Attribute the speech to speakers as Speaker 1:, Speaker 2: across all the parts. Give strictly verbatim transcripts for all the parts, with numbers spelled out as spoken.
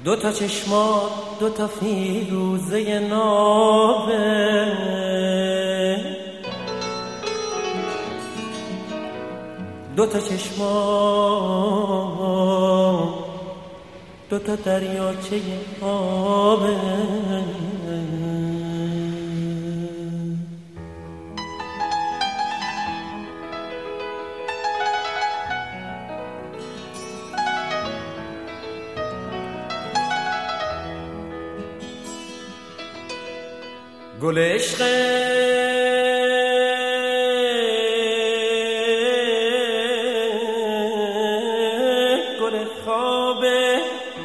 Speaker 1: دو تا چشمات دو تا فیروزه نابه، دو تا چشمات دو تا دریاچه آبه. گل عشق گل خوابه،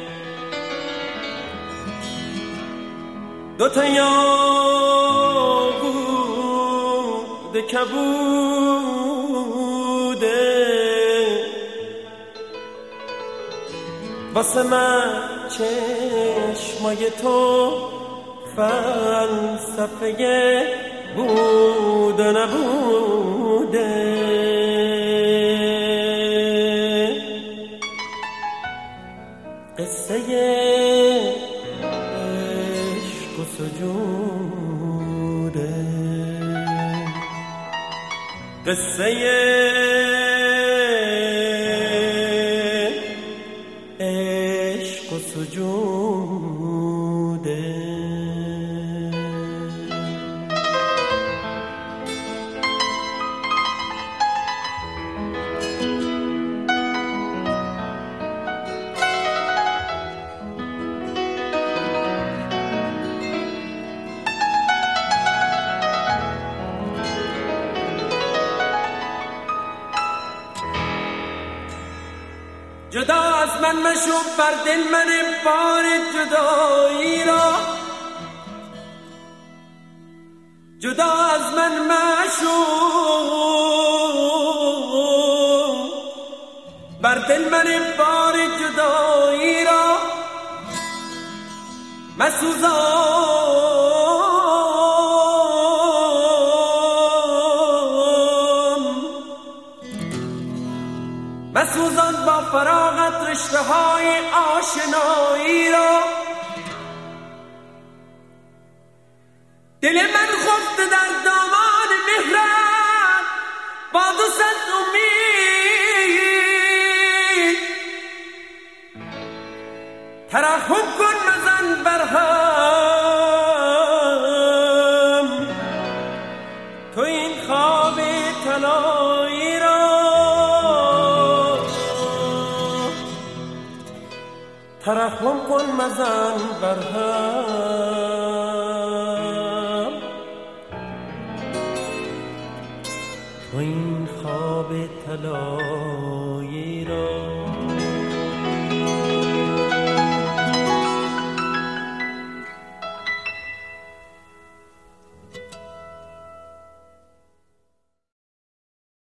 Speaker 1: دو تا یاقوت کبوده، واسه من چشمای تو فلسفه بود و نبوده. قصه عشق و سجوده، قصه عشق و سجوده. جدا از من مشو بر دل من بار جدایی را، جدا از من مشو بر دل من بار جدایی را، مسوزان مسوزان با فراغت رشته های آشنایی را. دل من خفته در دامان مهرت با دو صد امید، ترحم کن مزن بر هم تو این خواب طلایی را. ترحم کن مزن بر هم تو این خواب طلایی را.